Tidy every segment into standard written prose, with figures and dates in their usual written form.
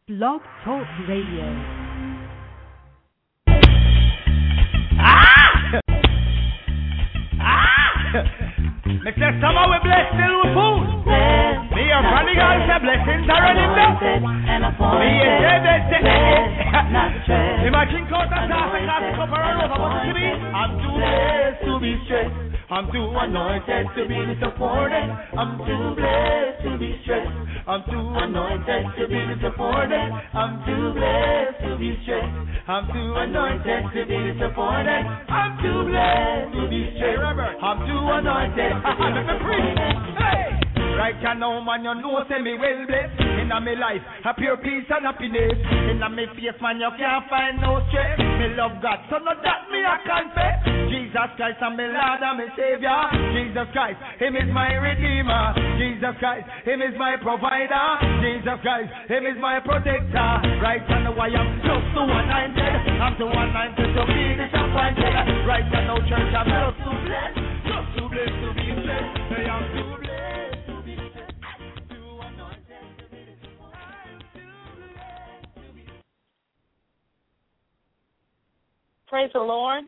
Blog Talk Radio. Me say summer we blessed still with food. Me your funny girl say blessings are running down. Me imagine cause I'm talking about the cover and over what to be. I'm too blessed to be stressed. I'm too anointed to be disappointed. I'm too blessed to be stressed. I'm too anointed to be disappointed. I'm too blessed to be stressed. I'm too anointed to be disappointed. I'm too blessed to be stressed. I'm too anointed to be disappointed. Hey! Right now, man, you know, say me well blessed. In my life, a pure peace and happiness. In my face, man, you can't find no stress. Me love God, so not that me I confess. Jesus Christ, I'm my Lord and my Savior. Jesus Christ, Him is my Redeemer. Jesus Christ, Him is my provider. Jesus Christ, Him is my protector. Right now, I am just too anointed. I'm too anointed to be disappointed. Right now, church, I'm just too blessed. Just too blessed to be blessed. I am too blessed. Praise the Lord,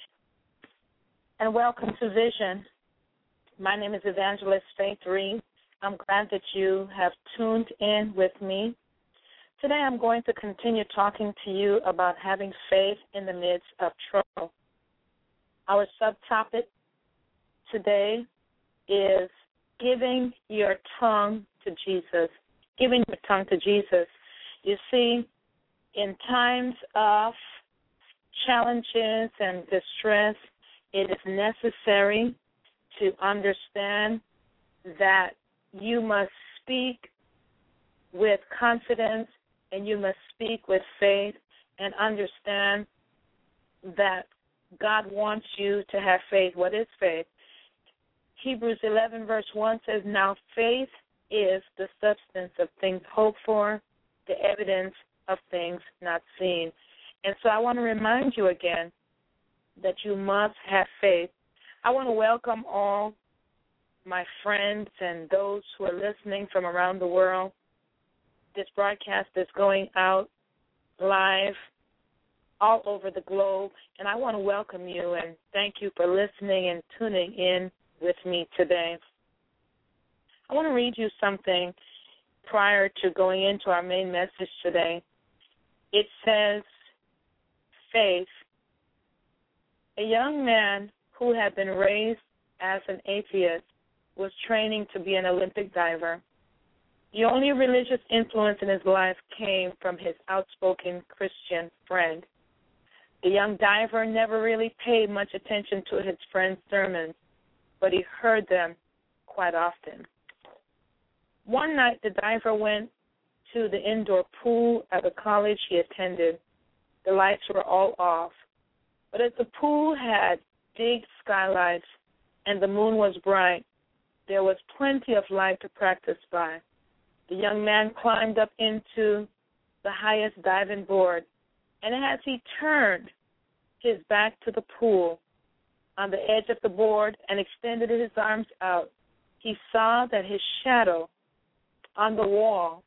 and welcome to Vision. My name is Evangelist Faith Reed. I'm glad that you have tuned in with me. Today I'm going to continue talking to you about having faith in the midst of trouble. Our subtopic today is giving your tongue to Jesus. Giving your tongue to Jesus. You see, in times of challenges and distress, it is necessary to understand that you must speak with confidence and you must speak with faith and understand that God wants you to have faith. What is faith? Hebrews 11 verse 1 says, "Now faith is the substance of things hoped for, the evidence of things not seen." And so I want to remind you again that you must have faith. I want to welcome all my friends and those who are listening from around the world. This broadcast is going out live all over the globe, and I want to welcome you and thank you for listening and tuning in with me today. I want to read you something prior to going into our main message today. It says, faith. A young man who had been raised as an atheist was training to be an Olympic diver. The only religious influence in his life came from his outspoken Christian friend. The young diver never really paid much attention to his friend's sermons, but he heard them quite often. One night, the diver went to the indoor pool at the college he attended. The lights were all off. But as the pool had big skylights and the moon was bright, there was plenty of light to practice by. The young man climbed up into the highest diving board, and as he turned his back to the pool on the edge of the board and extended his arms out, he saw that his shadow on the wall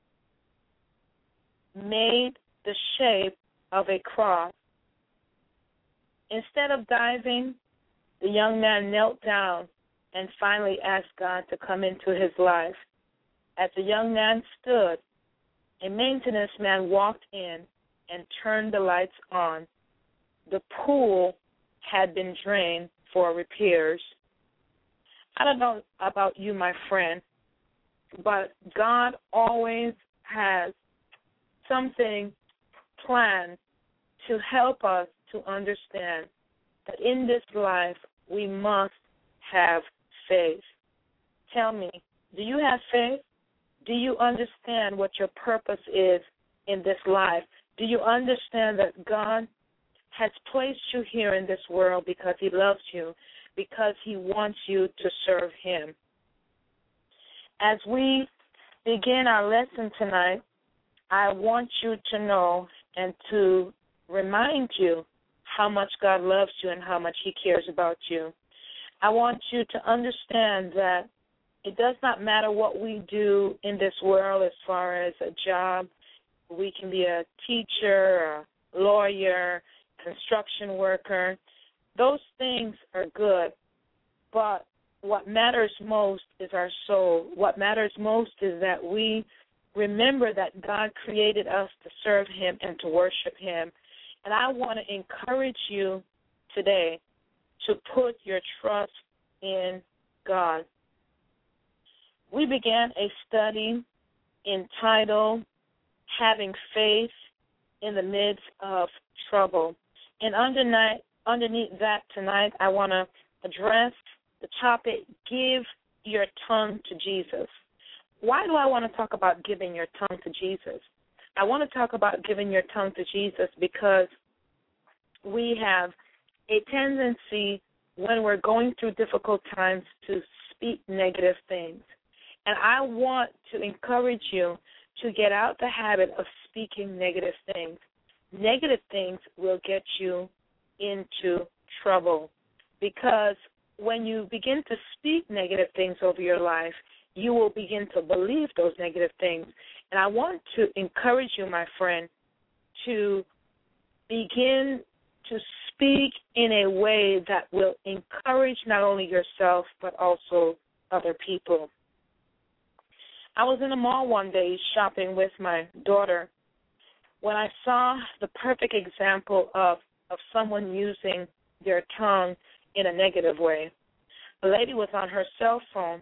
made the shape of a cross. Instead of diving, the young man knelt down and finally asked God to come into his life. As the young man stood, a maintenance man walked in and turned the lights on. The pool had been drained for repairs. I don't know about you, my friend, but God always has something planned to help us to understand that in this life we must have faith. Tell me, do you have faith? Do you understand what your purpose is in this life? Do you understand that God has placed you here in this world because He loves you, because He wants you to serve Him? As we begin our lesson tonight, I want you to know and to remind you how much God loves you and how much He cares about you. I want you to understand that it does not matter what we do in this world as far as a job, We can be a teacher, a lawyer, construction worker. Those things are good, but what matters most is our soul. What matters most is that we remember that God created us to serve Him and to worship Him. And I want to encourage you today to put your trust in God. We began a study entitled Having Faith in the Midst of Trouble. And underneath that tonight, I want to address the topic, Give Your Tongue to Jesus. Why do I want to talk about giving your tongue to Jesus? I want to talk about giving your tongue to Jesus because we have a tendency when we're going through difficult times to speak negative things. And I want to encourage you to get out the habit of speaking negative things. Negative things will get you into trouble because when you begin to speak negative things over your life, you will begin to believe those negative things. And I want to encourage you, my friend, to begin to speak in a way that will encourage not only yourself but also other people. I was in a mall one day shopping with my daughter when I saw the perfect example of someone using their tongue in a negative way. A lady was on her cell phone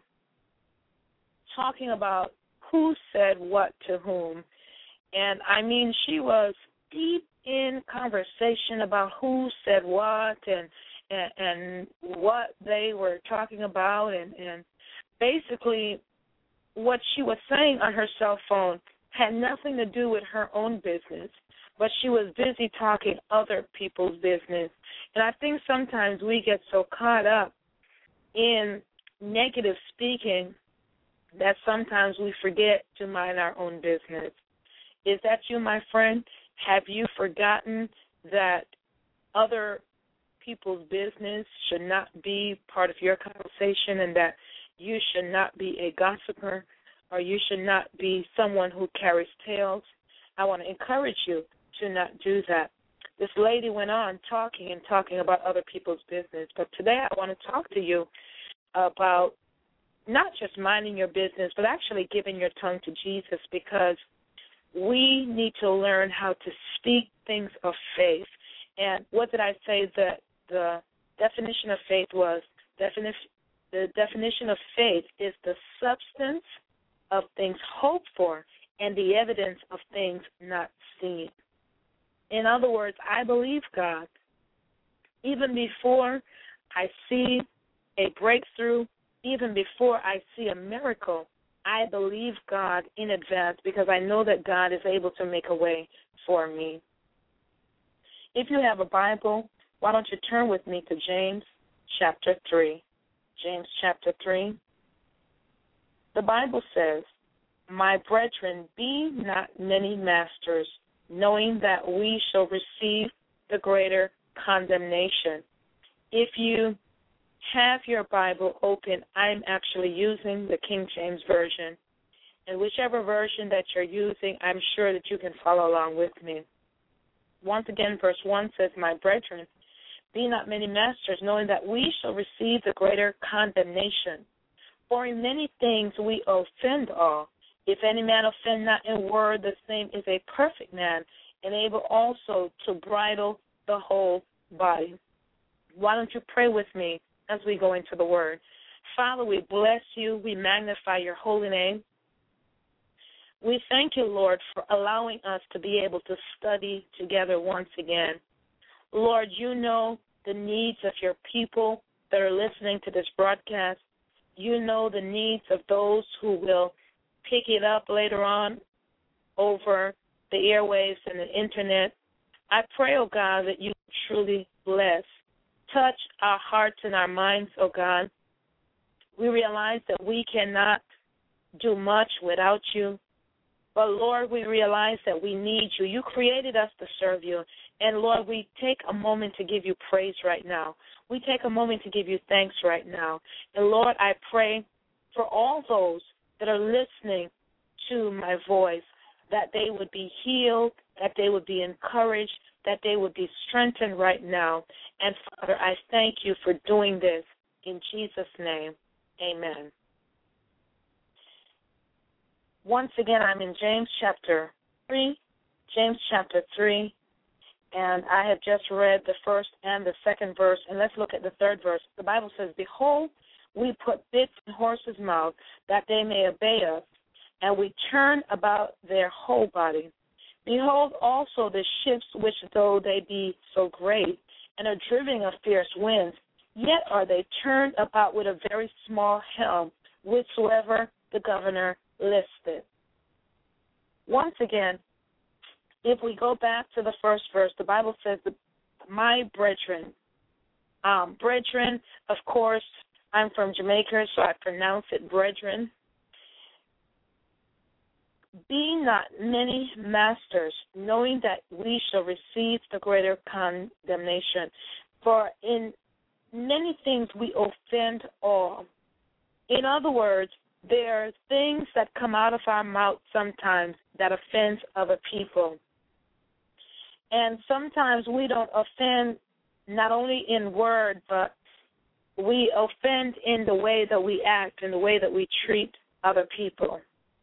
talking about who said what to whom. And, I mean, she was deep in conversation about who said what and what they were talking about. And basically what she was saying on her cell phone had nothing to do with her own business, but she was busy talking other people's business. And I think sometimes we get so caught up in negative speaking that sometimes we forget to mind our own business. Is that you, my friend? Have you forgotten that other people's business should not be part of your conversation and that you should not be a gossiper or you should not be someone who carries tales? I want to encourage you to not do that. This lady went on talking about other people's business, but today I want to talk to you about not just minding your business, but actually giving your tongue to Jesus, because we need to learn how to speak things of faith. And what did I say that the definition of faith was? The definition of faith is the substance of things hoped for and the evidence of things not seen. In other words, I believe God. Even before I see a breakthrough, even before I see a miracle, I believe God in advance because I know that God is able to make a way for me. If you have a Bible, why don't you turn with me to James chapter 3. James chapter 3. The Bible says, My brethren, be not many masters, knowing that we shall receive the greater condemnation. If you have your Bible open, I'm actually using the King James Version. And whichever version that you're using, I'm sure that you can follow along with me. Once again, verse 1 says, My brethren, be not many masters, knowing that we shall receive the greater condemnation. For in many things we offend all. If any man offend not in word, the same is a perfect man, and able also to bridle the whole body. Why don't you pray with me as we go into the Word? Father, we bless you. We magnify your holy name. We thank you, Lord, for allowing us to be able to study together once again. Lord, you know the needs of your people that are listening to this broadcast. You know the needs of those who will pick it up later on over the airwaves and the Internet. I pray, oh God, that you truly bless. Touch our hearts and our minds, oh God. We realize that we cannot do much without you. But, Lord, we realize that we need you. You created us to serve you. And, Lord, we take a moment to give you praise right now. We take a moment to give you thanks right now. And, Lord, I pray for all those that are listening to my voice. that they would be healed, that they would be encouraged, that they would be strengthened right now. And, Father, I thank you for doing this. In Jesus' name, amen. Once again, I'm in James chapter 3, and I have just read the first and the second verse, and let's look at the third verse. The Bible says, "Behold, we put bits in horses' mouths that they may obey us, and we turn about their whole body. Behold also the ships, which though they be so great, and are driven of fierce winds, yet are they turned about with a very small helm, whichsoever the governor listeth." Once again, if we go back to the first verse, the Bible says, "My brethren." Brethren, of course, I'm from Jamaica, so I pronounce it brethren. "Be not many masters, knowing that we shall receive the greater condemnation. For in many things we offend all." In other words, there are things that come out of our mouth sometimes that offends other people. And sometimes we don't offend not only in word, but we offend in the way that we act, in the way that we treat other people.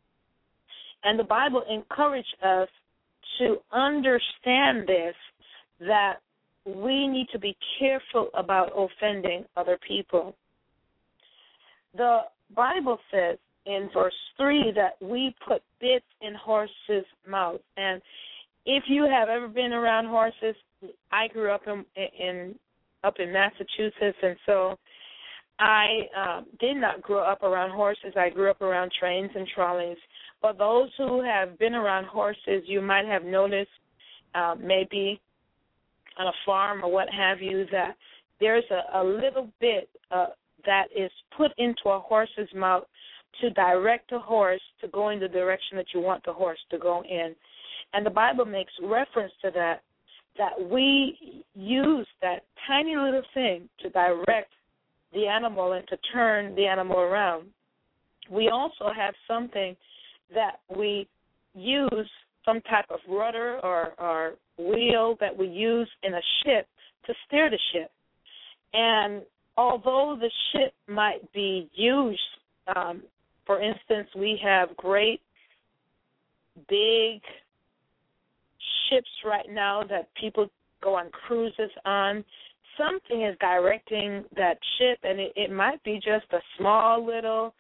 And the Bible encourages us to understand this, that we need to be careful about offending other people. The Bible says in verse 3 that we put bits in horses' mouths. And if you have ever been around horses, I grew up in Massachusetts, and so I did not grow up around horses. I grew up around trains and trolleys. But those who have been around horses, you might have noticed maybe on a farm or what have you, that there's a little bit that is put into a horse's mouth to direct the horse to go in the direction that you want the horse to go in. And the Bible makes reference to that we use that tiny little thing to direct the animal and to turn the animal around. We also have something that we use, some type of rudder or wheel that we use in a ship to steer the ship. And although the ship might be used, for instance, we have great big ships right now that people go on cruises on. Something is directing that ship, and it might be just a small little,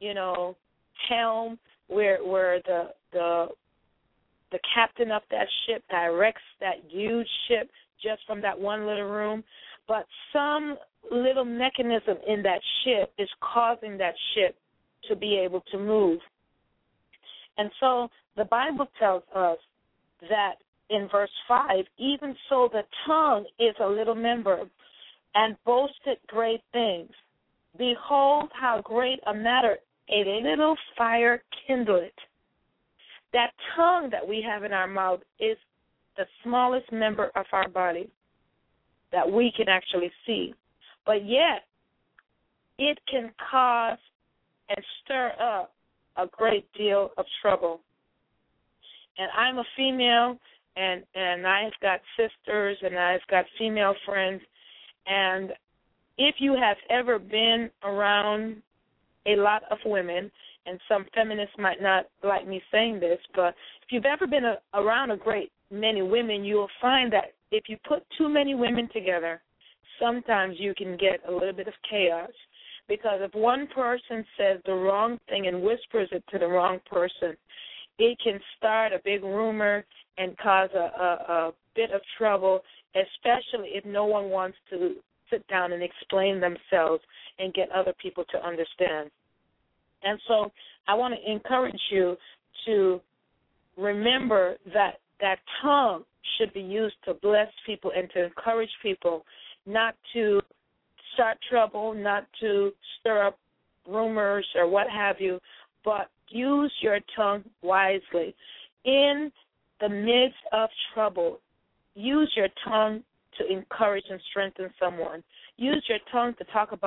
helm where the captain of that ship directs that huge ship just from that one little room. But some little mechanism in that ship is causing that ship to be able to move. And so the Bible tells us that in verse 5, "Even so the tongue is a little member, and boasteth great things. Behold, how great a matter a little fire kindleth." That tongue that we have in our mouth is the smallest member of our body that we can actually see. But yet, it can cause and stir up a great deal of trouble. And I'm a female, and I've got sisters, and I've got female friends. And if you have ever been around a lot of women, and some feminists might not like me saying this, but if you've ever been around a great many women, you will find that if you put too many women together, sometimes you can get a little bit of chaos. Because if one person says the wrong thing and whispers it to the wrong person, it can start a big rumor and cause a bit of trouble, especially if no one wants to sit down and explain themselves and get other people to understand. And so I want to encourage you to remember that that tongue should be used to bless people and to encourage people, not to start trouble, not to stir up rumors or what have you, but use your tongue wisely. In the midst of trouble, use your tongue to encourage and strengthen someone. Use your tongue to talk about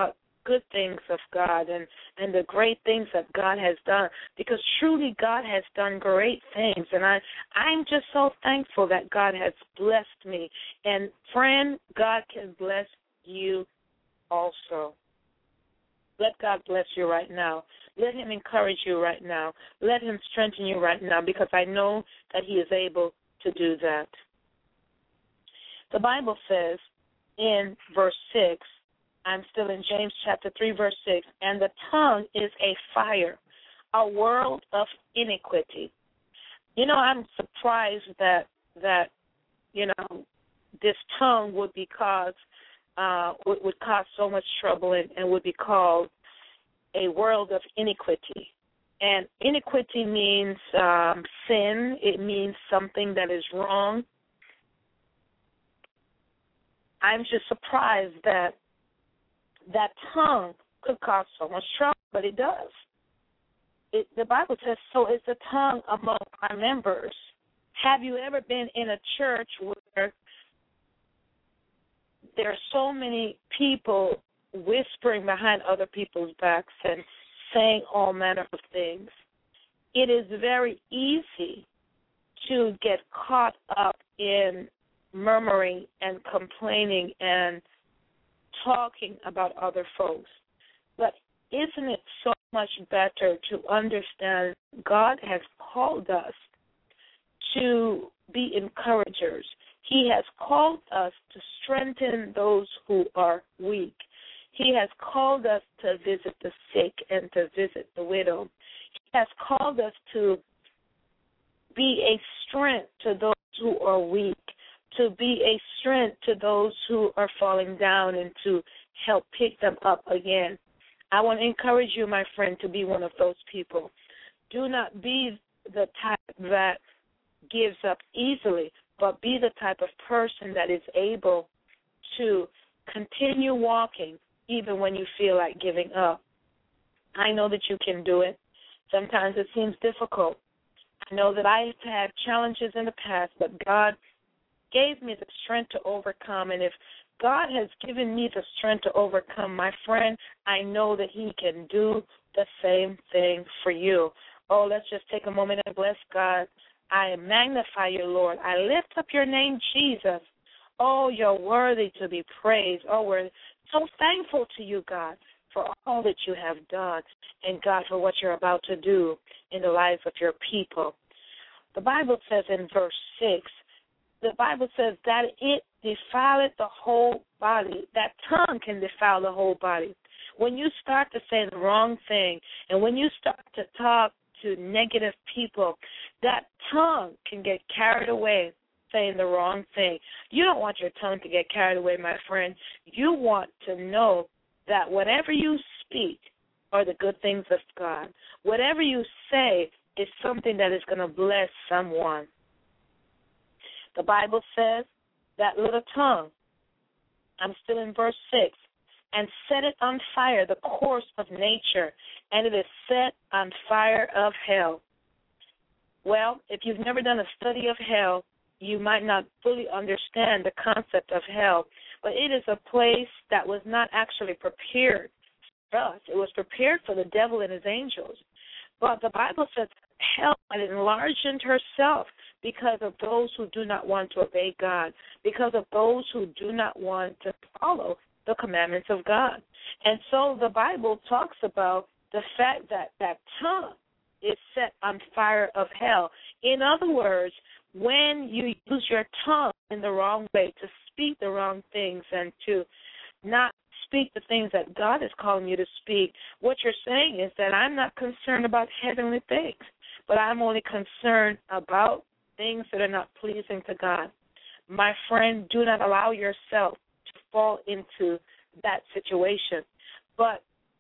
good things of God and the great things that God has done, because truly God has done great things. And I'm just so thankful that God has blessed me. And, friend, God can bless you also. Let God bless you right now. Let him encourage you right now. Let him strengthen you right now, because I know that he is able to do that. The Bible says in verse 6, I'm still in James chapter 3, verse 6, and the tongue is a fire, a world of iniquity. You know, I'm surprised that this tongue would cause so much trouble and would be called a world of iniquity. And iniquity means sin. It means something that is wrong. I'm just surprised that tongue could cause so much trouble, but it does. The Bible says, so is the tongue among our members. Have you ever been in a church where there are so many people whispering behind other people's backs and saying all manner of things? It is very easy to get caught up in murmuring and complaining and talking about other folks. But isn't it so much better to understand God has called us to be encouragers? He has called us to strengthen those who are weak. He has called us to visit the sick and to visit the widow. He has called us to be a strength to those who are weak, to be a strength to those who are falling down, and to help pick them up again. I want to encourage you, my friend, to be one of those people. Do not be the type that gives up easily, but be the type of person that is able to continue walking even when you feel like giving up. I know that you can do it. Sometimes it seems difficult. I know that I have had challenges in the past, but God gave me the strength to overcome. And if God has given me the strength to overcome, my friend, I know that he can do the same thing for you. Oh, let's just take a moment and bless God. I magnify you, Lord. I lift up your name, Jesus. Oh, you're worthy to be praised. Oh, we're so thankful to you, God, for all that you have done, and, God, for what you're about to do in the lives of your people. The Bible says in verse 6, the Bible says that it defileth the whole body. That tongue can defile the whole body. When you start to say the wrong thing, and when you start to talk to negative people, that tongue can get carried away saying the wrong thing. You don't want your tongue to get carried away, my friend. You want to know that whatever you speak are the good things of God. Whatever you say is something that is going to bless someone. The Bible says that little tongue, I'm still in verse 6, and set it on fire, the course of nature, and it is set on fire of hell. Well, if you've never done a study of hell, you might not fully understand the concept of hell, but it is a place that was not actually prepared for us. It was prepared for the devil and his angels. But the Bible says hell had enlarged herself because of those who do not want to obey God, because of those who do not want to follow the commandments of God. And so the Bible talks about the fact that that tongue is set on fire of hell. In other words, when you use your tongue in the wrong way, to speak the wrong things and to not speak the things that God is calling you to speak, what you're saying is that I'm not concerned about heavenly things, but I'm only concerned about things that are not pleasing to God. My friend, do not allow yourself to fall into that situation, but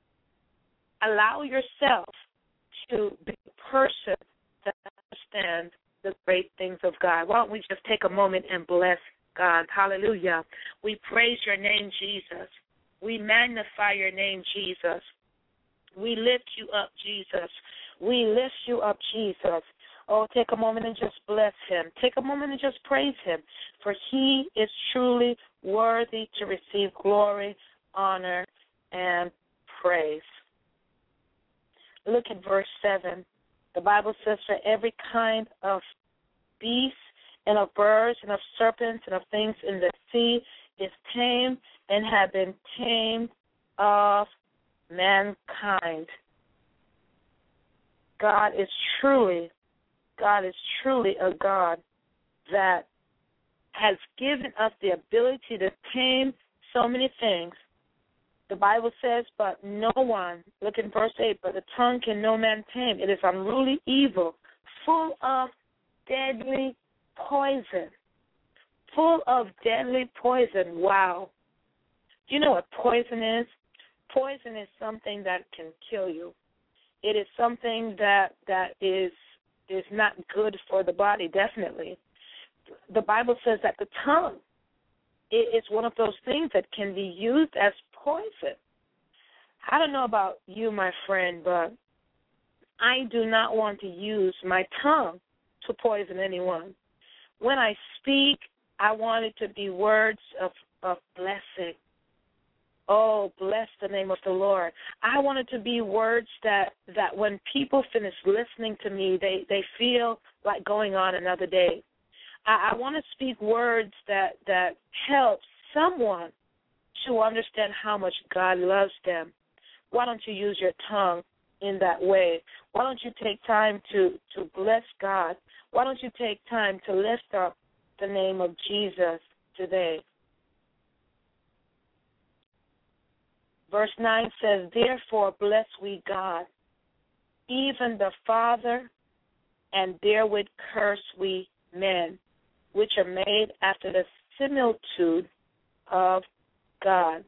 allow yourself to be a person that understands the great things of God. Why don't we just take a moment and bless God? Hallelujah. We praise your name, Jesus. We magnify your name, Jesus. We lift you up, Jesus. We lift you up, Jesus. Oh, take a moment and just bless him. Take a moment and just praise him, for he is truly worthy to receive glory, honor, and praise. Look at verse 7. The Bible says, for every kind of beast and of birds and of serpents and of things in the sea is tamed and have been tamed of mankind. God is truly a God that has given us the ability to tame so many things. The Bible says, but no one, look in verse 8, but the tongue can no man tame. It is unruly evil, full of deadly poison. Full of deadly poison. Wow. Do you know what poison is? Poison is something that can kill you. It is something that is not good for the body, definitely. The Bible says that the tongue is one of those things that can be used as poison. I don't know about you, my friend, but I do not want to use my tongue to poison anyone. When I speak, I want it to be words of blessing. Oh, bless the name of the Lord. I want it to be words that when people finish listening to me, they feel like going on another day. I want to speak words that help someone to understand how much God loves them. Why don't you use your tongue in that way? Why don't you take time to bless God? Why don't you take time to lift up the name of Jesus today? Verse 9 says, therefore bless we God, even the Father, and therewith curse we men, which are made after the similitude of God.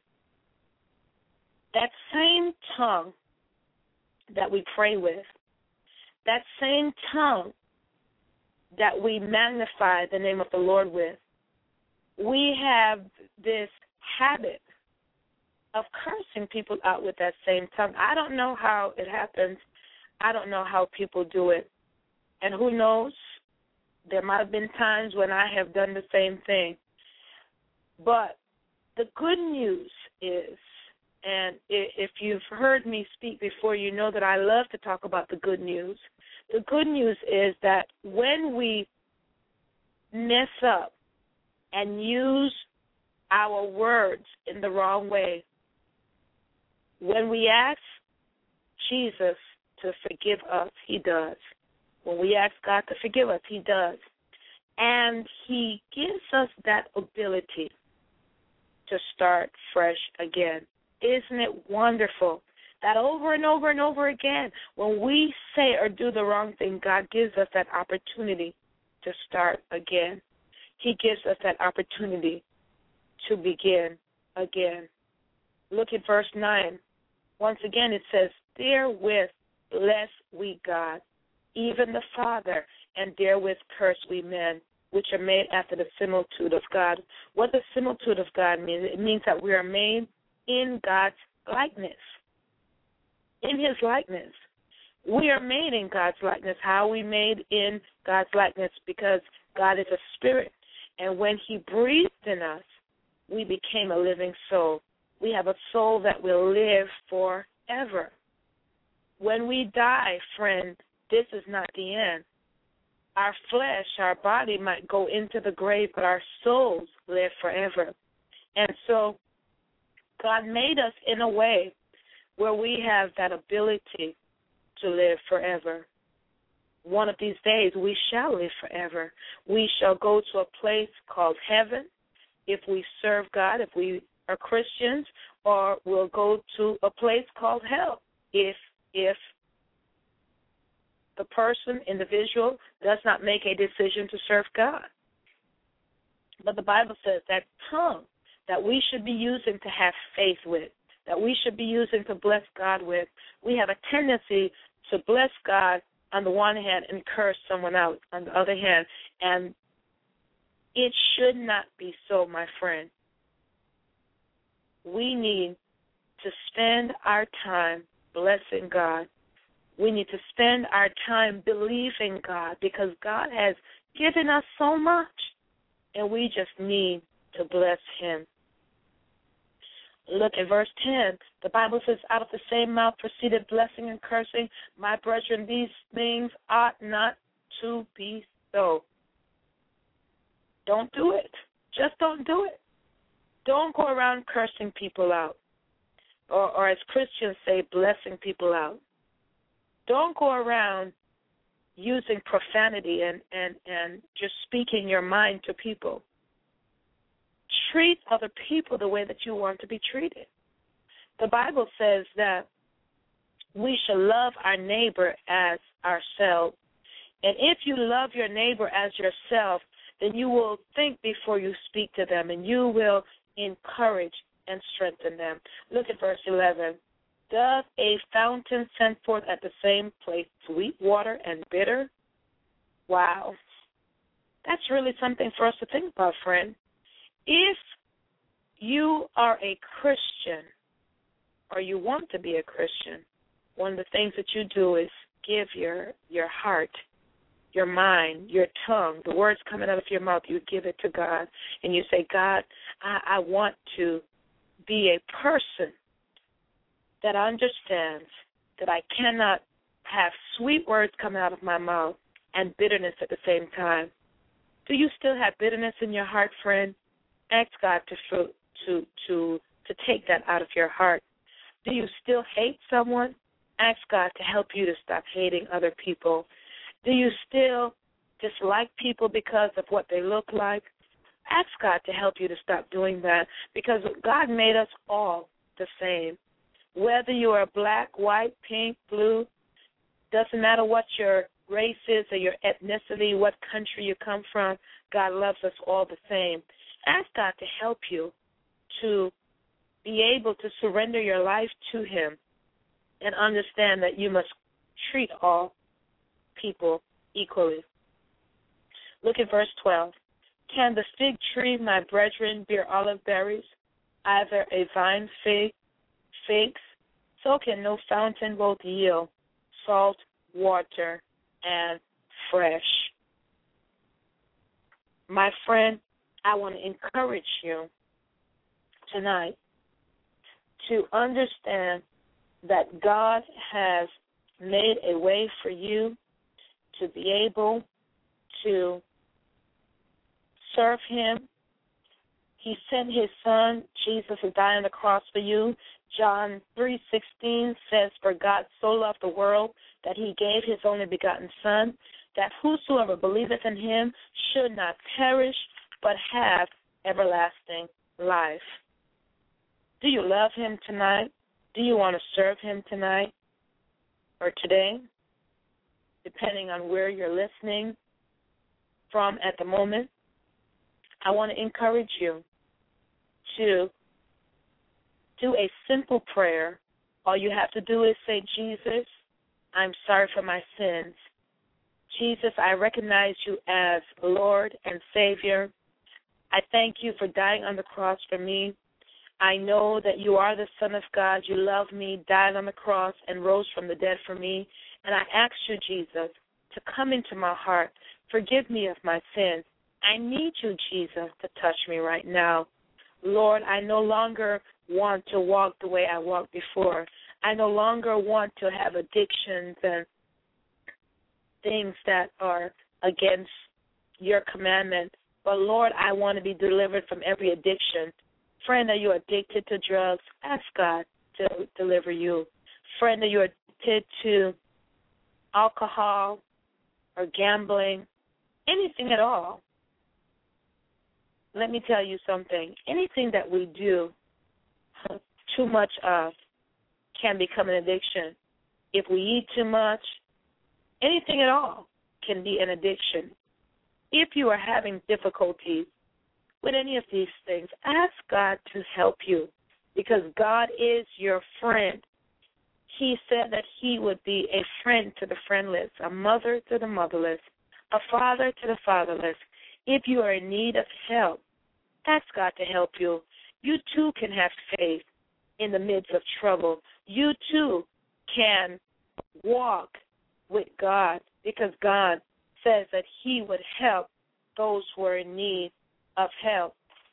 That same tongue that we pray with, that same tongue that we magnify the name of the Lord with, we have this habit of cursing people out with that same tongue. I don't know how it happens. I don't know how people do it. And who knows, there might have been times when I have done the same thing. But the good news is, and if you've heard me speak before, you know that I love to talk about the good news. The good news is that when we mess up and use our words in the wrong way, when we ask Jesus to forgive us, he does. When we ask God to forgive us, he does. And he gives us that ability to start fresh again. Isn't it wonderful that over and over and over again, when we say or do the wrong thing, God gives us that opportunity to start again. He gives us that opportunity to begin again. Look at verse 9. Once again, it says, therewith bless we God, even the Father, and therewith curse we men, which are made after the similitude of God. What does similitude of God mean? It means that we are made in God's likeness. In his likeness. We are made in God's likeness. How are we made in God's likeness? Because God is a spirit. And when he breathed in us, we became a living soul. We have a soul that will live forever. When we die, friend, this is not the end. Our flesh, our body might go into the grave, but our souls live forever. And so God made us in a way where we have that ability to live forever. One of these days, we shall live forever. We shall go to a place called heaven if we serve God, if we are Christians, or we'll go to a place called hell if the person, individual, does not make a decision to serve God. But the Bible says that tongue that we should be using to have faith with, that we should be using to bless God with, we have a tendency to bless God on the one hand and curse someone else on the other hand. And it should not be so, my friend. We need to spend our time blessing God. We need to spend our time believing God because God has given us so much, and we just need to bless him. Look at verse 10. The Bible says, out of the same mouth proceeded blessing and cursing. My brethren, these things ought not to be so. Don't do it. Just don't do it. Don't go around cursing people out. Or as Christians say, blessing people out. Don't go around using profanity and just speaking your mind to people. Treat other people the way that you want to be treated. The Bible says that we should love our neighbor as ourselves. And if you love your neighbor as yourself, then you will think before you speak to them, and you will encourage and strengthen them. Look at verse 11. Does a fountain send forth at the same place sweet water and bitter? Wow. That's really something for us to think about, friend. If you are a Christian, or you want to be a Christian, one of the things that you do is give your heart, your mind, your tongue, the words coming out of your mouth, you give it to God. And you say, God, I want to be a person that understands that I cannot have sweet words coming out of my mouth and bitterness at the same time. Do you still have bitterness in your heart, friend? Ask God to take that out of your heart. Do you still hate someone? Ask God to help you to stop hating other people. Do you still dislike people because of what they look like? Ask God to help you to stop doing that, because God made us all the same. Whether you are black, white, pink, blue, doesn't matter what your race is or your ethnicity, what country you come from, God loves us all the same. Ask God to help you to be able to surrender your life to Him and understand that you must treat all people equally. Look at verse 12. Can the fig tree, my brethren, bear olive berries, either a vine figs? So can no fountain both yield salt, water, and fresh. My friend, I want to encourage you tonight to understand that God has made a way for you to be able to serve Him. He sent His Son, Jesus, to die on the cross for you. John 3:16 says, for God so loved the world that He gave His only begotten Son, that whosoever believeth in Him should not perish, but have everlasting life. Do you love Him tonight? Do you want to serve Him tonight or today? Depending on where you're listening from at the moment, I want to encourage you to do a simple prayer. All you have to do is say, Jesus, I'm sorry for my sins. Jesus, I recognize you as Lord and Savior. I thank you for dying on the cross for me. I know that you are the Son of God. You love me, died on the cross, and rose from the dead for me. And I ask you, Jesus, to come into my heart. Forgive me of my sins. I need you, Jesus, to touch me right now. Lord, I no longer want to walk the way I walked before. I no longer want to have addictions and things that are against your commandment. But, Lord, I want to be delivered from every addiction. Friend, are you addicted to drugs? Ask God to deliver you. Friend, are you addicted to alcohol or gambling? Anything at all. Let me tell you something. Anything that we do too much of can become an addiction. If we eat too much, anything at all can be an addiction. If you are having difficulties with any of these things, ask God to help you, because God is your friend. He said that He would be a friend to the friendless, a mother to the motherless, a father to the fatherless. If you are in need of help, ask God to help you. You too can have faith in the midst of trouble. You too can walk with God, because God says that He would help those who are in need of help.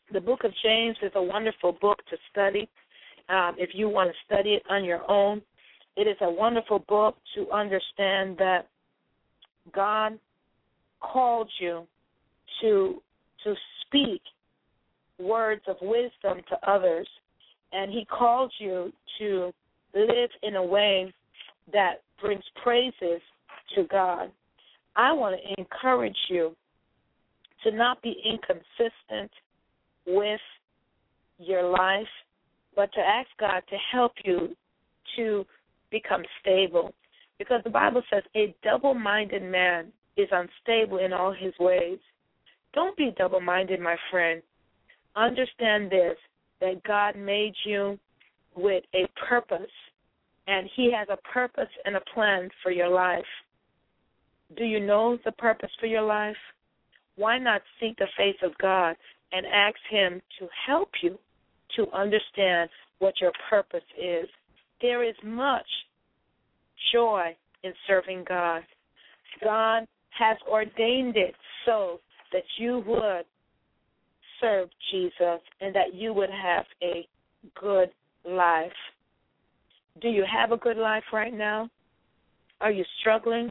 The book of James is a wonderful book to study. If you want to study it on your own, it is a wonderful book to understand that God called you to speak words of wisdom to others, and he called you to live in a way that brings praises to God. I want to encourage you to not be inconsistent with your life, but to ask God to help you to become stable. Because the Bible says a double-minded man is unstable in all his ways. Don't be double-minded, my friend. Understand this, that God made you with a purpose, and he has a purpose and a plan for your life. Do you know the purpose for your life? Why not seek the face of God and ask him to help you to understand what your purpose is? There is much joy in serving God. God has ordained it so that you would serve Jesus and that you would have a good life. Do you have a good life right now? Are you struggling?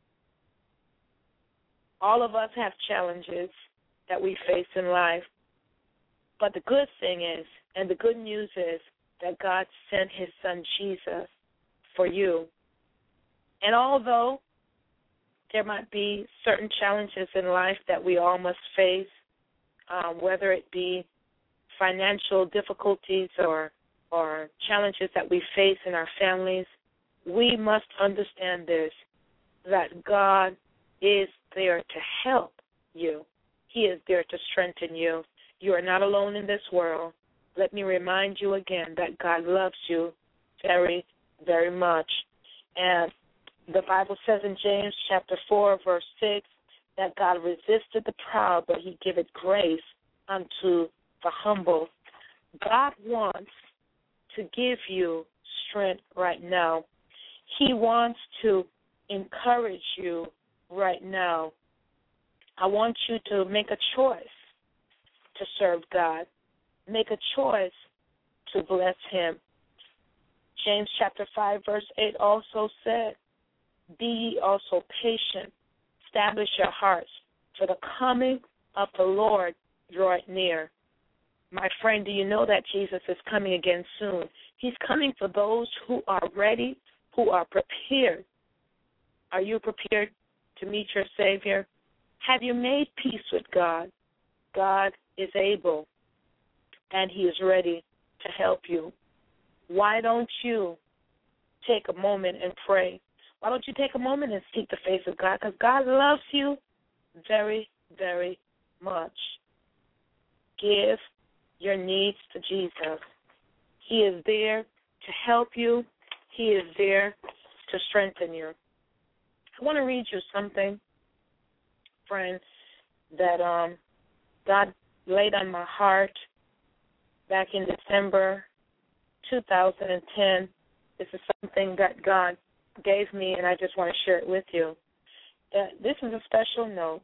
All of us have challenges that we face in life. But the good thing is, and the good news is, that God sent his son Jesus for you. And although there might be certain challenges in life that we all must face, whether it be financial difficulties or challenges that we face in our families, we must understand this, that God is there to help you. He is there to strengthen you. You are not alone in this world. Let me remind you again that God loves you very, very much. And the Bible says in James chapter 4, verse 6, that God resisted the proud, but he giveth grace unto the humble. God wants to give you strength right now. He wants to encourage you right now. I want you to make a choice to serve God. Make a choice to bless him. James chapter 5, verse 8 also said, be ye also patient, establish your hearts, for the coming of the Lord draweth near. My friend, do you know that Jesus is coming again soon? He's coming for those who are ready, who are prepared. Are you prepared to meet your Savior? Have you made peace with God? God is able, and he is ready to help you. Why don't you take a moment and pray? Why don't you take a moment and seek the face of God? Because God loves you very, very much. Give your needs to Jesus. He is there to help you. He is there to strengthen you. I want to read you something, friends, that God laid on my heart back in December 2010. This is something that God gave me, and I just want to share it with you. This is a special note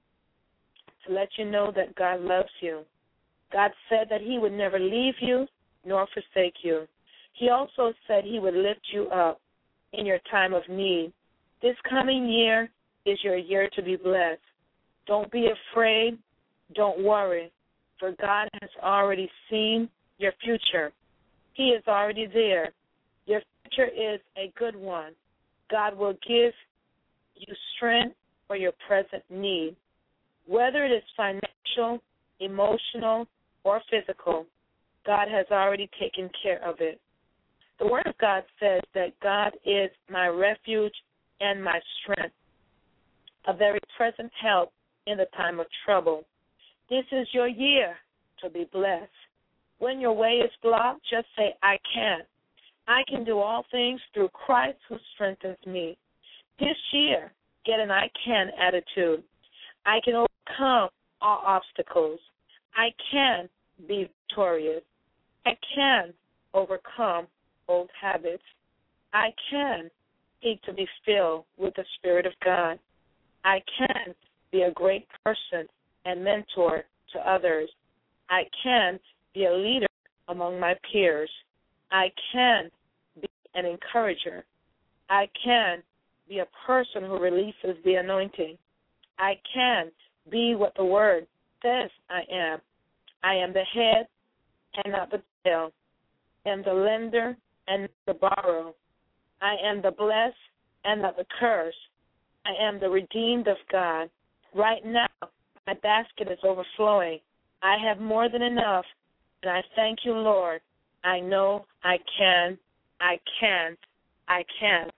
to let you know that God loves you. God said that he would never leave you nor forsake you. He also said he would lift you up in your time of need. This coming year is your year to be blessed. Don't be afraid. Don't worry, for God has already seen your future. He is already there. Your future is a good one. God will give you strength for your present need. Whether it is financial, emotional, or physical, God has already taken care of it. The Word of God says that God is my refuge and my strength, a very present help in the time of trouble. This is your year to be blessed. When your way is blocked, just say, I can. I can do all things through Christ who strengthens me. This year, get an I can attitude. I can overcome all obstacles. I can be victorious. I can overcome old habits. I can seek to be filled with the Spirit of God. I can be a great person and mentor to others. I can be a leader among my peers. I can be an encourager. I can be a person who releases the anointing. I can be what the Word says I am. I am the head and not the tail. I am the lender and not the borrower. I am the blessed and not the cursed. I am the redeemed of God. Right now, my basket is overflowing. I have more than enough, and I thank you, Lord. I know I can, I can, I can.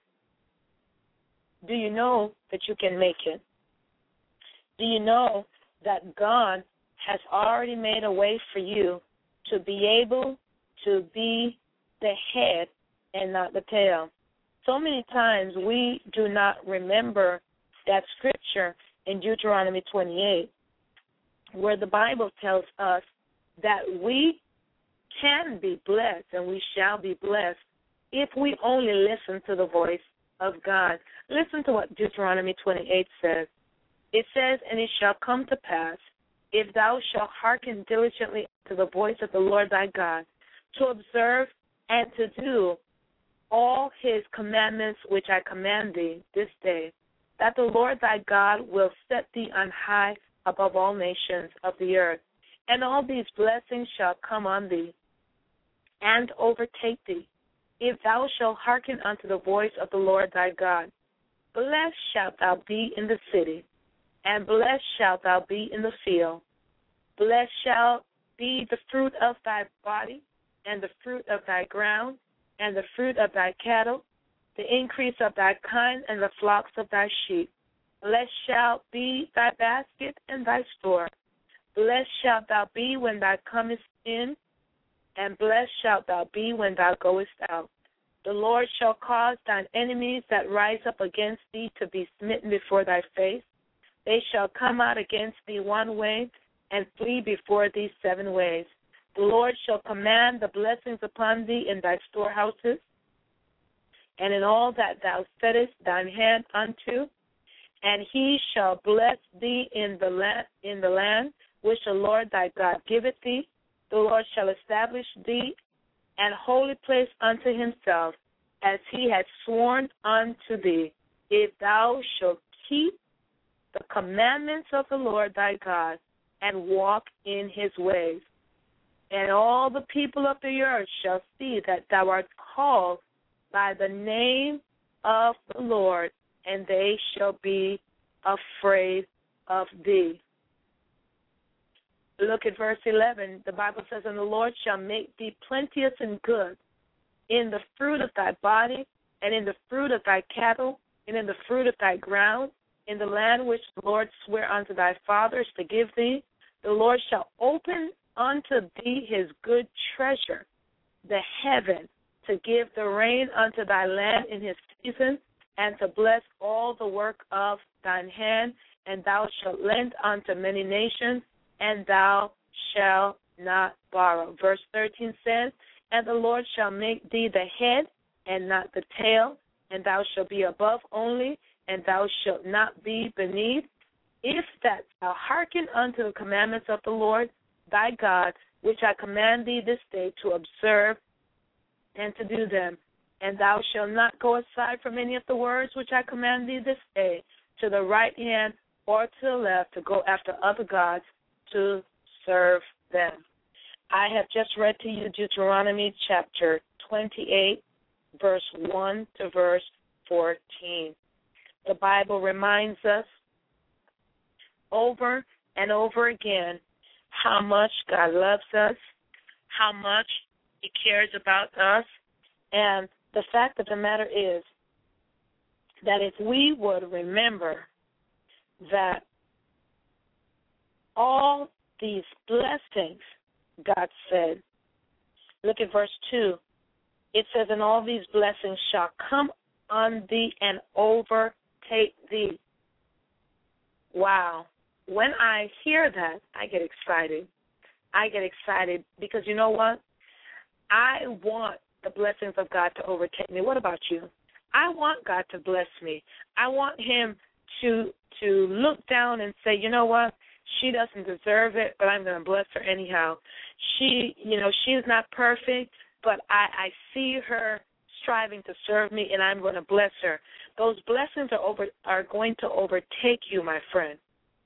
Do you know that you can make it? Do you know that God has already made a way for you to be able to be the head and not the tail? So many times we do not remember that scripture in Deuteronomy 28, where the Bible tells us that we can be blessed and we shall be blessed if we only listen to the voice of God. Listen to what Deuteronomy 28 says. It says, "And it shall come to pass, if thou shalt hearken diligently to the voice of the Lord thy God, to observe and to do all his commandments which I command thee this day, that the Lord thy God will set thee on high above all nations of the earth, and all these blessings shall come on thee and overtake thee, if thou shalt hearken unto the voice of the Lord thy God. Blessed shalt thou be in the city, and blessed shalt thou be in the field. Blessed shall be the fruit of thy body, and the fruit of thy ground, and the fruit of thy cattle, the increase of thy kind, and the flocks of thy sheep. Blessed shall be thy basket and thy store. Blessed shalt thou be when thou comest in, and blessed shalt thou be when thou goest out. The Lord shall cause thine enemies that rise up against thee to be smitten before thy face. They shall come out against thee one way, and flee before thee 7 ways. The Lord shall command the blessings upon thee in thy storehouses, and in all that thou settest thine hand unto, and he shall bless thee in the land which the Lord thy God giveth thee. The Lord shall establish thee an holy place unto himself, as he hath sworn unto thee, if thou shalt keep the commandments of the Lord thy God, and walk in his ways. And all the people of the earth shall see that thou art called by the name of the Lord, and they shall be afraid of thee." Look at verse 11. The Bible says, "And the Lord shall make thee plenteous in goods, in the fruit of thy body, and in the fruit of thy cattle, and in the fruit of thy ground, in the land which the Lord sware unto thy fathers to give thee. The Lord shall open unto thee his good treasure, the heaven, to give the rain unto thy land in his season, and to bless all the work of thine hand, and thou shalt lend unto many nations, and thou shalt not borrow." Verse 13 says, "And the Lord shall make thee the head and not the tail, and thou shalt be above only, and thou shalt not be beneath, if that thou hearken unto the commandments of the Lord thy God, which I command thee this day to observe and to do them. And thou shalt not go aside from any of the words which I command thee this day, to the right hand or to the left, to go after other gods, to serve them." I have just read to you Deuteronomy chapter 28, verse 1 to verse 14. The Bible reminds us over and over again how much God loves us, how much he cares about us, and the fact of the matter is that if we would remember that all these blessings, God said, look at verse 2. It says, "And all these blessings shall come on thee and overtake thee." Wow. When I hear that, I get excited. I get excited because you know what? I want the blessings of God to overtake me. What about you? I want God to bless me. I want him to look down and say, you know what? She doesn't deserve it, but I'm going to bless her anyhow. She is not perfect, but I see her striving to serve me, and I'm going to bless her. Those blessings are going to overtake you, my friend.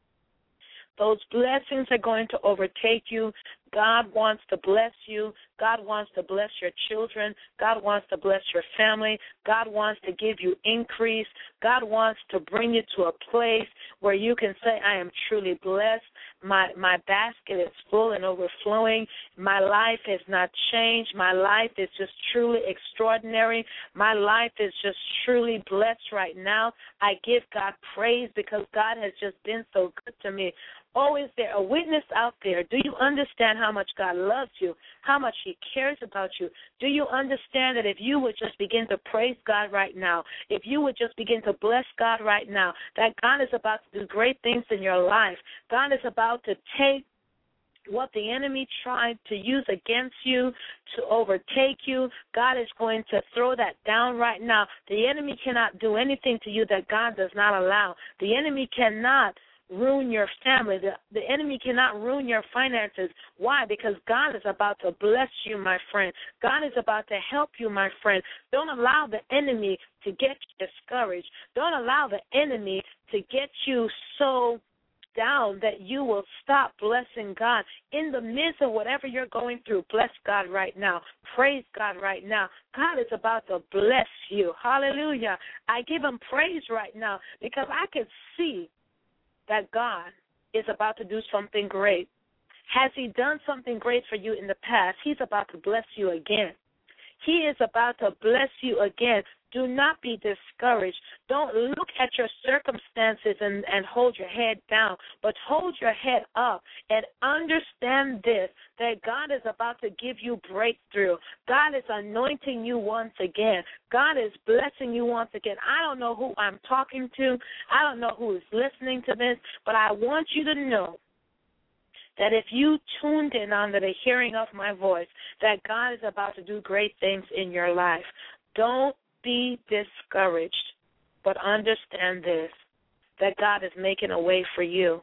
Those blessings are going to overtake you. God wants to bless you. God wants to bless your children. God wants to bless your family. God wants to give you increase. God wants to bring you to a place where you can say, I am truly blessed. My basket is full and overflowing. My life has not changed. My life is just truly extraordinary. My life is just truly blessed right now. I give God praise because God has just been so good to me. Oh, is there a witness out there? Do you understand how much God loves you, how much he cares about you? Do you understand that if you would just begin to praise God right now, if you would just begin to bless God right now, that God is about to do great things in your life? God is about to take what the enemy tried to use against you to overtake you. God is going to throw that down right now. The enemy cannot do anything to you that God does not allow. The enemy cannot ruin your family. The enemy cannot ruin your finances. Why? Because God is about to bless you, my friend. God is about to help you, my friend. Don't allow the enemy to get you discouraged. Don't allow the enemy to get you so down that you will stop blessing God. In the midst of whatever you're going through, bless God right now. Praise God right now. God is about to bless you. Hallelujah. I give him praise right now because I can see that God is about to do something great. Has he done something great for you in the past? He's about to bless you again. He is about to bless you again. Do not be discouraged. Don't look at your circumstances and hold your head down, but hold your head up and understand this, that God is about to give you breakthrough. God is anointing you once again. God is blessing you once again. I don't know who I'm talking to. I don't know who is listening to this, but I want you to know that if you tuned in under the hearing of my voice, that God is about to do great things in your life. Don't be discouraged, but understand this, that God is making a way for you.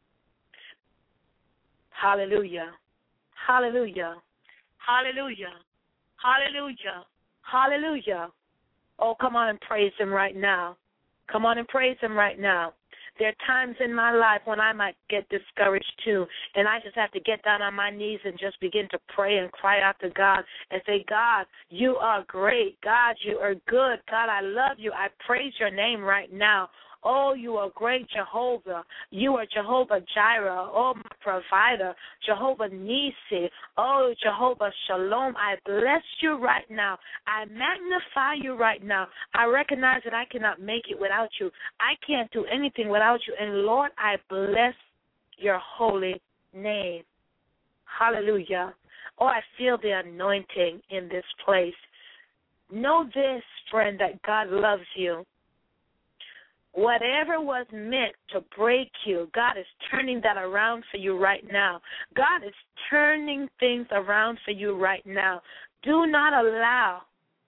Hallelujah. Hallelujah. Hallelujah. Hallelujah. Hallelujah. Oh, come on and praise him right now. Come on and praise him right now. There are times in my life when I might get discouraged too, and I just have to get down on my knees and just begin to pray and cry out to God and say, God, you are great. God, you are good. God, I love you. I praise your name right now. Oh, you are great, Jehovah. You are Jehovah Jireh. Oh, my provider, Jehovah Nisi. Oh, Jehovah Shalom. I bless you right now. I magnify you right now. I recognize that I cannot make it without you. I can't do anything without you. And, Lord, I bless your holy name. Hallelujah. Oh, I feel the anointing in this place. Know this, friend, that God loves you. Whatever was meant to break you, God is turning that around for you right now. God is turning things around for you right now. Do not allow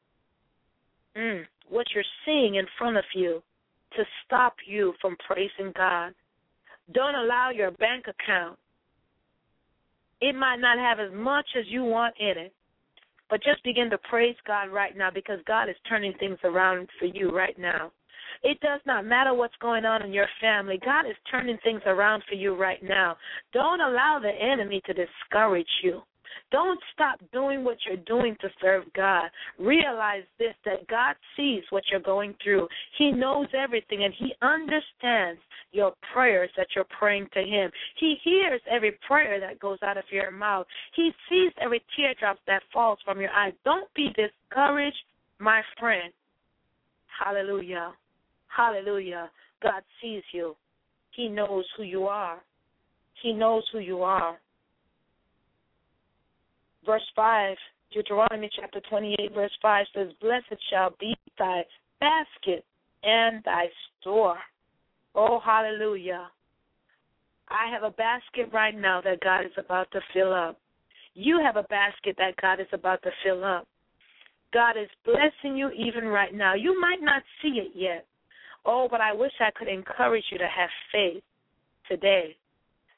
what you're seeing in front of you to stop you from praising God. Don't allow your bank account. It might not have as much as you want in it, but just begin to praise God right now because God is turning things around for you right now. It does not matter what's going on in your family. God is turning things around for you right now. Don't allow the enemy to discourage you. Don't stop doing what you're doing to serve God. Realize this, that God sees what you're going through. He knows everything, and he understands your prayers that you're praying to him. He hears every prayer that goes out of your mouth. He sees every teardrop that falls from your eyes. Don't be discouraged, my friend. Hallelujah. Hallelujah. God sees you. He knows who you are. He knows who you are. Verse 5, Deuteronomy chapter 28, verse 5 says, Blessed shall be thy basket and thy store. Oh, hallelujah. I have a basket right now that God is about to fill up. You have a basket that God is about to fill up. God is blessing you even right now. You might not see it yet. Oh, but I wish I could encourage you to have faith today.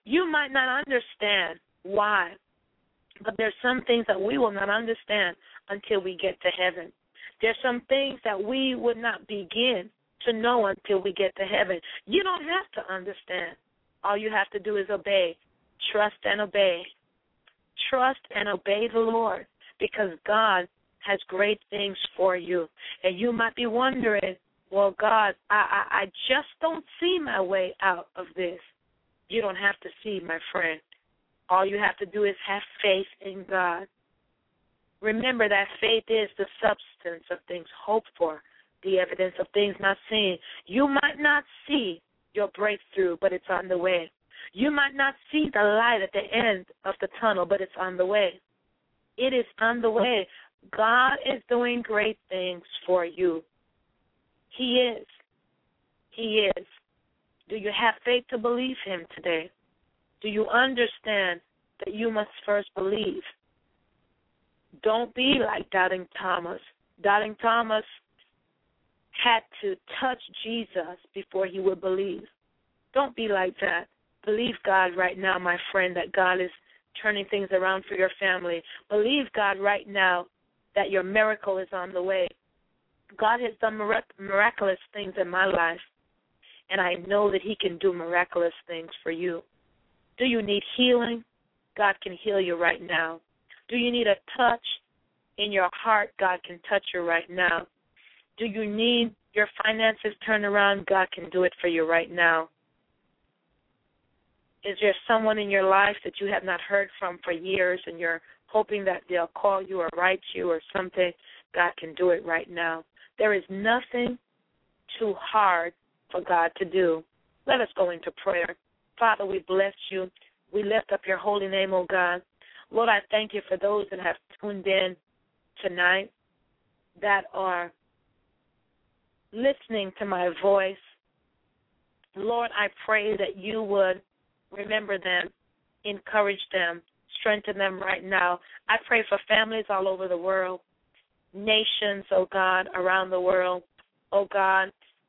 You might not understand why, but there's some things that we will not understand until we get to heaven. There's some things that we would not begin to know until we get to heaven. You don't have to understand. All you have to do is obey. Trust and obey. Trust and obey the Lord, because God has great things for you. And you might be wondering, well, God, I just don't see my way out of this. You don't have to see, my friend. All you have to do is have faith in God. Remember that faith is the substance of things hoped for, the evidence of things not seen. You might not see your breakthrough, but it's on the way. You might not see the light at the end of the tunnel, but it's on the way. It is on the way. God is doing great things for you. He is. He is. Do you have faith to believe him today? Do you understand that you must first believe? Don't be like Doubting Thomas. Doubting Thomas had to touch Jesus before he would believe. Don't be like that. Believe God right now, my friend, that God is turning things around for your family. Believe God right now that your miracle is on the way. God has done miraculous things in my life, and I know that he can do miraculous things for you. Do you need healing? God can heal you right now. Do you need a touch in your heart? God can touch you right now. Do you need your finances turned around? God can do it for you right now. Is there someone in your life that you have not heard from for years and you're hoping that they'll call you or write you or something? God can do it right now. There is nothing too hard for God to do. Let us go into prayer. Father, we bless you. We lift up your holy name, oh God. Lord, I thank you for those that have tuned in tonight, that are listening to my voice. Lord, I pray that you would remember them, encourage them, strengthen them right now. I pray for families all over the world, nations, oh God, around the world, oh God,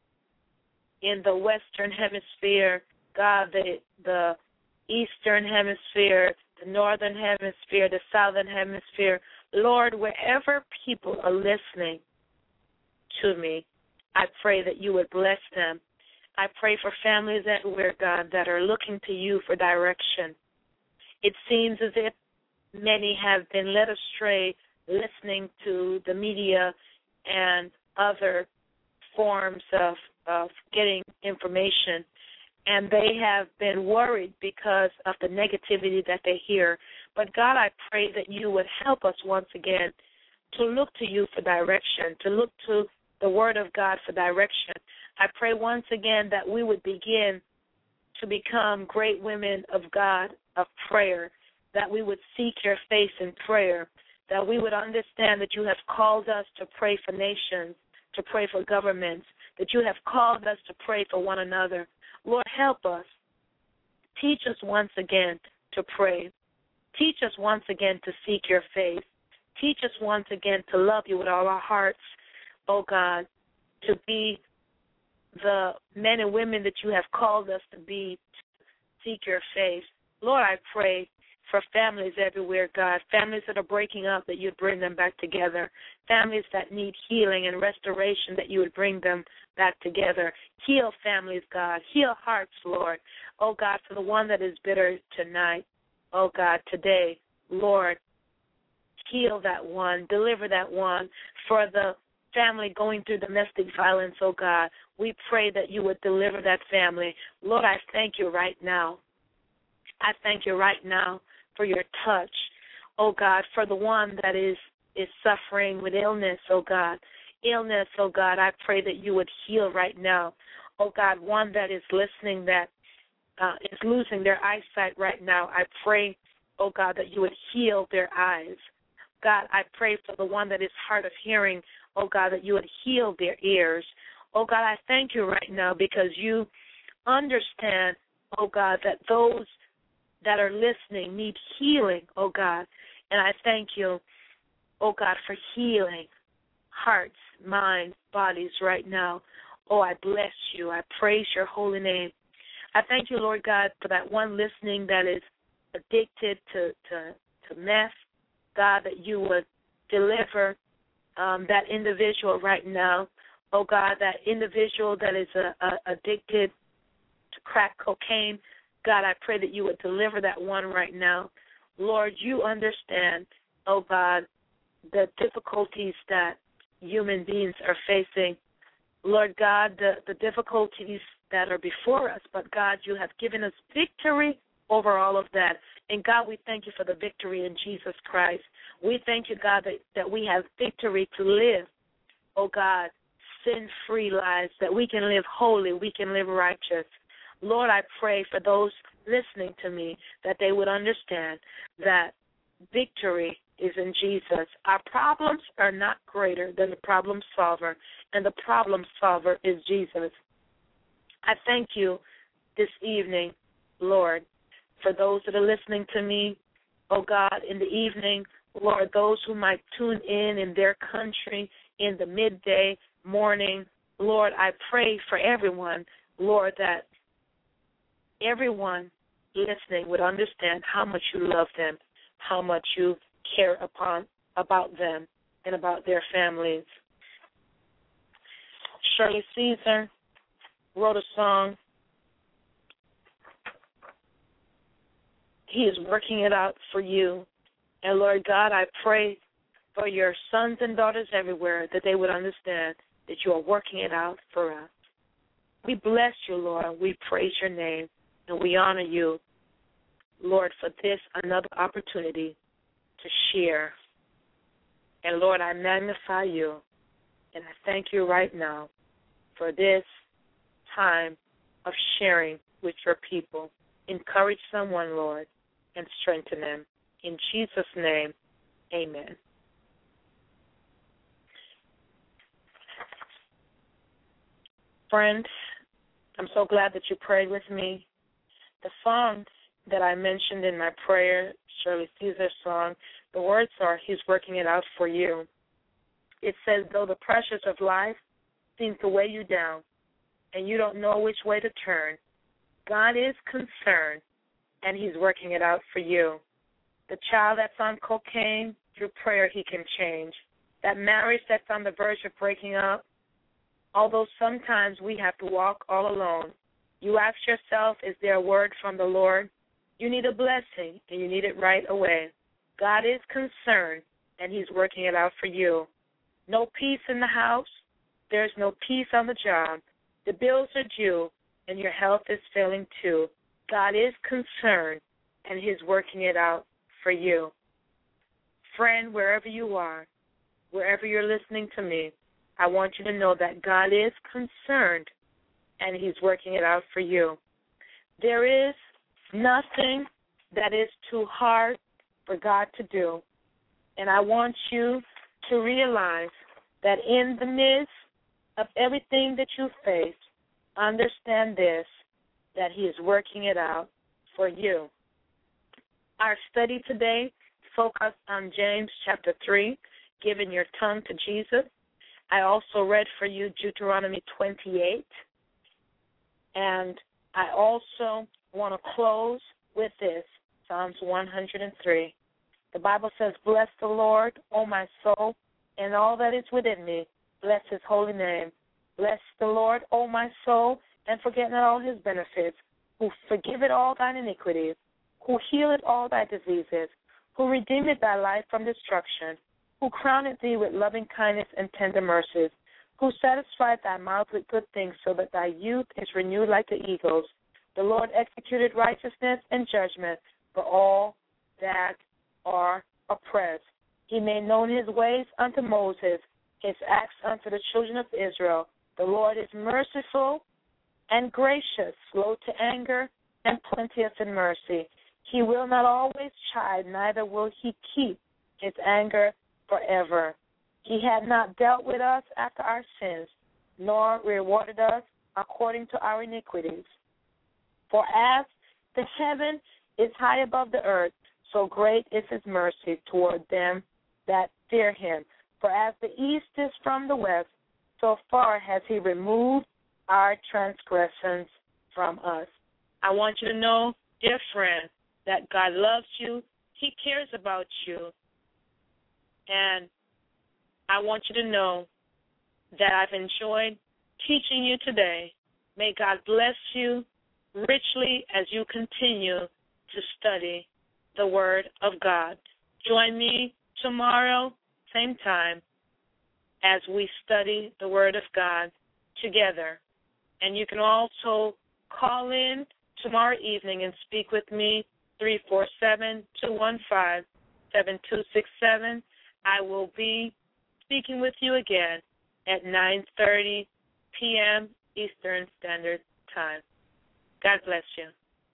in the Western Hemisphere, God, the Eastern Hemisphere, the Northern Hemisphere, the Southern Hemisphere. Lord, wherever people are listening to me, I pray that you would bless them. I pray for families everywhere, God, that are looking to you for direction. It seems as if many have been led astray listening to the media and other forms of getting information, and they have been worried because of the negativity that they hear. But God, I pray that you would help us once again to look to you for direction, to look to the Word of God for direction. I pray once again that we would begin to become great women of God, of prayer, that we would seek your face in prayer, that we would understand that you have called us to pray for nations, to pray for governments, that you have called us to pray for one another. Lord, help us. Teach us once again to pray. Teach us once again to seek your face. Teach us once again to love you with all our hearts, oh God, to be the men and women that you have called us to be, to seek your face. Lord, I pray for families everywhere, God, families that are breaking up, that you'd bring them back together, families that need healing and restoration, that you would bring them back together. Heal families, God. Heal hearts, Lord. Oh, God, for the one that is bitter tonight, oh, God, today, Lord, heal that one, deliver that one. For the family going through domestic violence, oh, God, we pray that you would deliver that family. Lord, I thank you right now. I thank you right now for your touch, oh God, for the one that is suffering with illness, oh God. Illness, oh God, I pray that you would heal right now. Oh God, one that is listening that is losing their eyesight right now, I pray, oh God, that you would heal their eyes. God, I pray for the one that is hard of hearing, oh God, that you would heal their ears. Oh God, I thank you right now because you understand, oh God, that those that are listening need healing, oh God. And I thank you, oh God, for healing hearts, minds, bodies right now. Oh, I bless you. I praise your holy name. I thank you, Lord God, for that one listening that is addicted to meth. God, that you would deliver that individual right now. Oh, God, that individual that is addicted to crack cocaine, God, I pray that you would deliver that one right now. Lord, you understand, oh, God, the difficulties that human beings are facing. Lord God, the difficulties that are before us, but, God, you have given us victory over all of that. And, God, we thank you for the victory in Jesus Christ. We thank you, God, that we have victory to live, oh, God, sin-free lives, that we can live holy, we can live righteous. Lord, I pray for those listening to me that they would understand that victory is in Jesus. Our problems are not greater than the problem solver, and the problem solver is Jesus. I thank you this evening, Lord, for those that are listening to me, oh God, in the evening, Lord, those who might tune in their country in the midday, morning, Lord, I pray for everyone, Lord, that everyone listening would understand how much you love them, how much you care about them and about their families. Shirley Caesar wrote a song, He is working it out for you. And, Lord God, I pray for your sons and daughters everywhere that they would understand that you are working it out for us. We bless you, Lord. We praise your name, and we honor you, Lord, for this another opportunity to share. And, Lord, I magnify you, and I thank you right now for this time of sharing with your people. Encourage someone, Lord, and strengthen them. In Jesus' name, amen. Friend, I'm so glad that you prayed with me. The song that I mentioned in my prayer, Shirley Caesar's song, the words are, He's working it out for you. It says, though the pressures of life seem to weigh you down and you don't know which way to turn, God is concerned and He's working it out for you. The child that's on cocaine, through prayer He can change. That marriage that's on the verge of breaking up, although sometimes we have to walk all alone, you ask yourself, is there a word from the Lord? You need a blessing, and you need it right away. God is concerned, and He's working it out for you. No peace in the house. There's no peace on the job. The bills are due, and your health is failing too. God is concerned, and He's working it out for you. Friend, wherever you are, wherever you're listening to me, I want you to know that God is concerned, and He's working it out for you. There is nothing that is too hard for God to do, and I want you to realize that in the midst of everything that you face, understand this, that He is working it out for you. Our study today focused on James chapter 3, giving your tongue to Jesus. I also read for you Deuteronomy 28, and I also want to close with this, Psalms 103. The Bible says, bless the Lord, O my soul, and all that is within me. Bless His holy name. Bless the Lord, O my soul, and forget not all His benefits, who forgiveth all thine iniquities, who healeth all thy diseases, who redeemeth thy life from destruction, who crowneth thee with loving kindness and tender mercies, who satisfieth thy mouth with good things, so that thy youth is renewed like the eagles. The Lord executed righteousness and judgment for all that are oppressed. He made known His ways unto Moses, His acts unto the children of Israel. The Lord is merciful and gracious, slow to anger, and plenteous in mercy. He will not always chide, neither will He keep His anger forever. He had not dealt with us after our sins, nor rewarded us according to our iniquities. For as the heaven is high above the earth, so great is His mercy toward them that fear Him. For as the east is from the west, so far has He removed our transgressions from us. I want you to know, dear friend, that God loves you. He cares about you. And I want you to know that I've enjoyed teaching you today. May God bless you richly as you continue to study the Word of God. Join me tomorrow, same time, as we study the Word of God together. And you can also call in tomorrow evening and speak with me, 347-215-7267. I will be speaking with you again at 9:30 p.m. Eastern Standard Time. God bless you.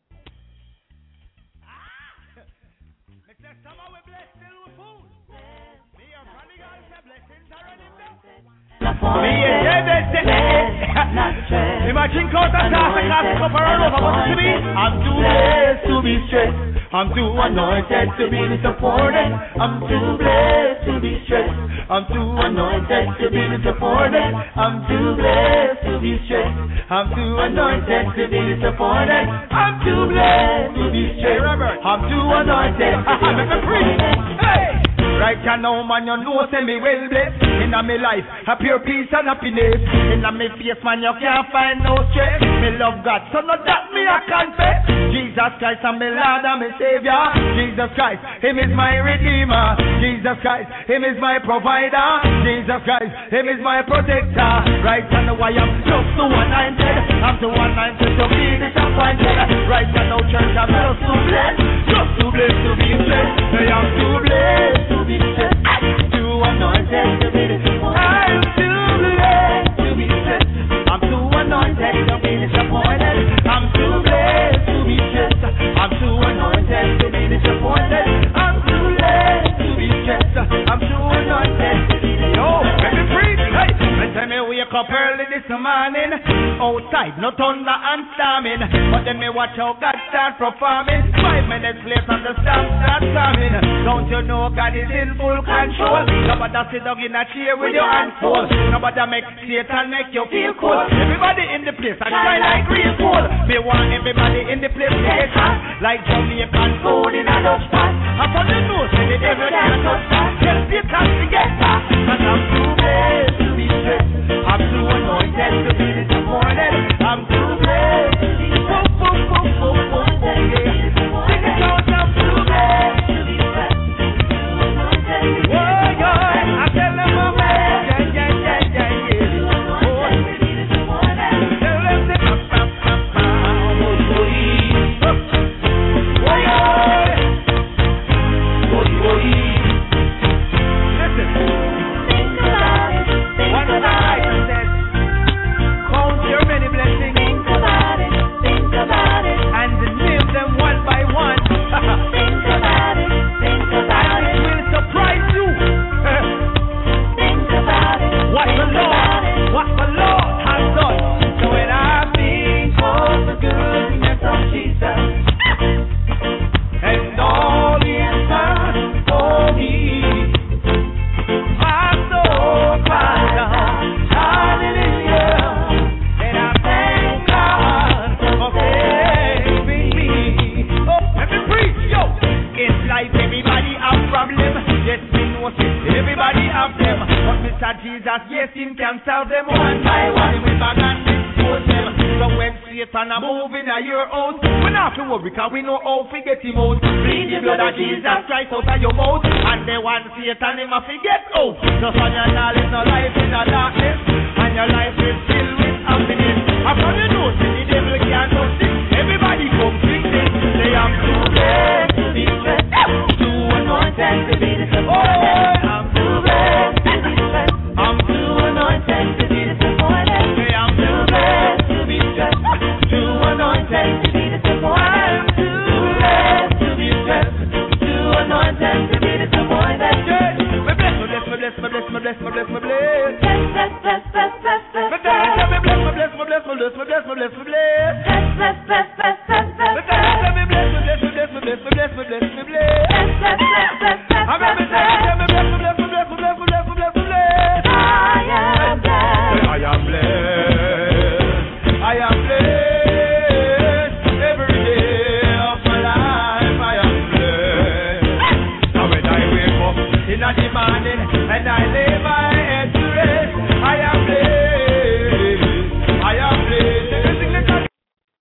Imagine cause and task and class up around over what to be. I'm too blessed to be stressed. I'm too anointed to be disappointed. I'm too blessed to be stressed. I'm too anointed to be disappointed. I'm too blessed to be stressed. I'm too anointed to be disappointed. I'm too blessed to be stressed. I'm too anointed to be disappointed. Hey! Right now, man, you know, say me well blessed. In my life, a pure peace and happiness. In my face, man, you can't find no stress. Me love God, so not that me I confess. Jesus Christ, I'm my Lord and my Savior. Jesus Christ, Him is my Redeemer. Jesus Christ, Him is my provider. Jesus Christ, Him is my protector. Right now, I am just too anointed. I'm too anointed to be disappointed. Right now, church, I'm just too blessed to be blessed. I am too blessed to be blessed. Too anointed to be disappointed. I'm too blessed to be blessed. I'm too anointed to be disappointed. I'm too blessed to be blessed. I'm too anointed to be disappointed. I'm too blessed to be blessed. I'm too anointed to be disappointed. Yo, let me breathe. Hey, let me wake up early this morning. Outside, no thunder and storming. But then me watch how God start performing. 5 minutes later, the storm start coming. Don't you know God is in full control? Nobody sit down in a chair with your hands full. Nobody make Satan make you feel cool. Everybody in the place, I shine like green coal. Me want everybody in the place to get hot, like Jamaican food in a Dutch pot. I from the nose, say the devil can't touch that. Tell Satan to get hot. Cause I'm too blessed to be stressed. I'm too anointed to be disappointed. I'm too blessed to be stressed. Sing it out, I'm too blessed to be stressed. Whoa, yo, I tell them I'm blessed. Jesus, yes, Him can solve them one by one. We bag and dispose them. So when Satan a moving at your house, we not to worry, cause we know how to get him out. Plead the blood of Jesus Christ out of your mouth, and the one Satan him a forget out. Just on your knowledge, no life in the darkness, and your life is filled with happiness. Upon your nose, the devil can't touch it. Everybody come sing this. Say I'm too blessed to be stressed, too anointed to be disappointed. I'm too blessed to be stressed. I'm too anointed to be disappointed. Say I'm too blessed to be stressed, too anointed to be disappointed. I'm too blessed to be stressed, too anointed to be disappointed. Me bless, me bless, me bless, me bless, me bless, me bless, me bless. Bless, bless, bless, bless, bless, bless. Me bless, me bless, me bless, me bless, me bless, me bless, me bless, me bless. Bless, bless, bless, bless, bless, bless. Me bless, me bless, me bless, me bless, me bless, me bless, me bless. Bless, bless, bless, bless, bless, bless. Me bless, me bless, me bless.